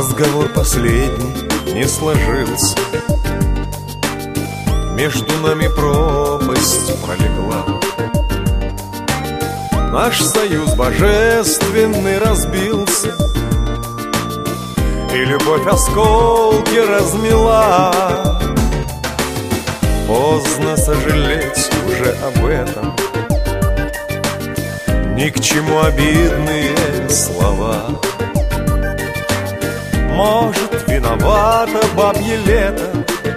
Разговор последний не сложился, между нами пропасть пролегла. Наш союз божественный разбился, и любовь осколки размела. Поздно сожалеть уже об этом, ни к чему обидные слова. Может, виновата бабье лето.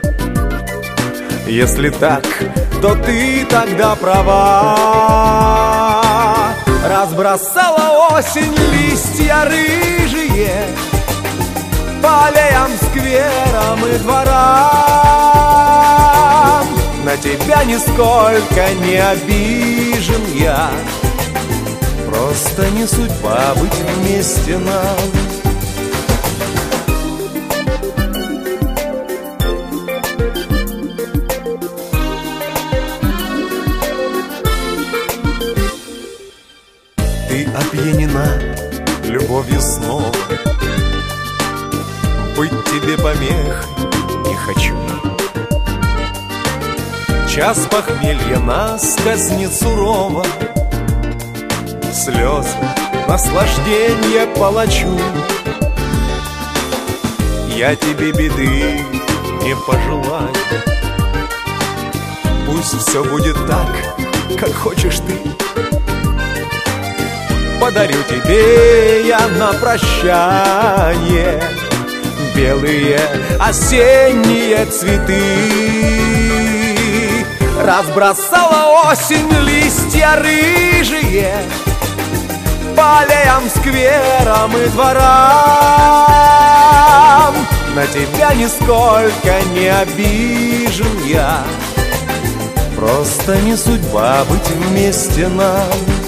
Если так, то ты тогда права. Разбросала осень листья рыжие по аллеям, скверам и дворам. На тебя нисколько не обижен я, просто не судьба быть вместе нам. Ты опьянена любовью снова, быть тебе помехой не хочу. Час похмелья нас казнит сурово, слезы наслаждение палачу. Я тебе беды не пожелаю, пусть все будет так, как хочешь ты. Подарю тебе я на прощание белые осенние цветы. Разбросала осень листья рыжие по аллеям, скверам и дворам. На тебя нисколько не обижен я, просто не судьба быть вместе нам.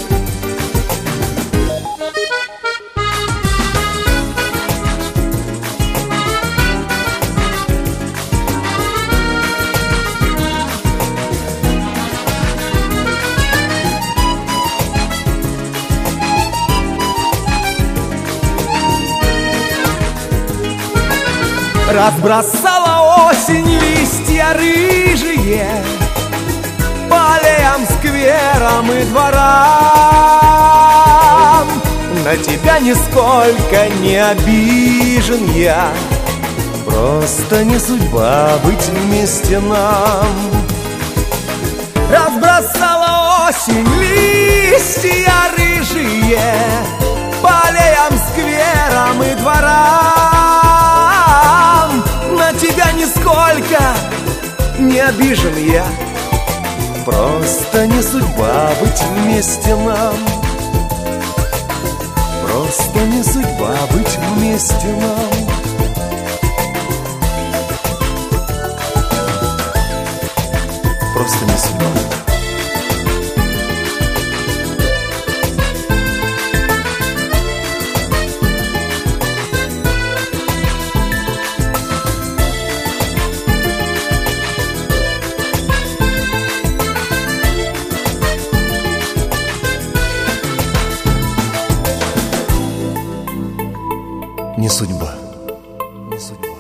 Разбросала осень листья рыжие по аллеям, скверам и дворам. На тебя нисколько не обижен я, просто не судьба быть вместе нам. Разбросала осень листья рыжие по аллеям, скверам и дворам. На тебя нисколько не обижен я, просто не судьба быть вместе нам. Просто не судьба быть вместе нам. Просто не судьба. Не судьба. Не судьба.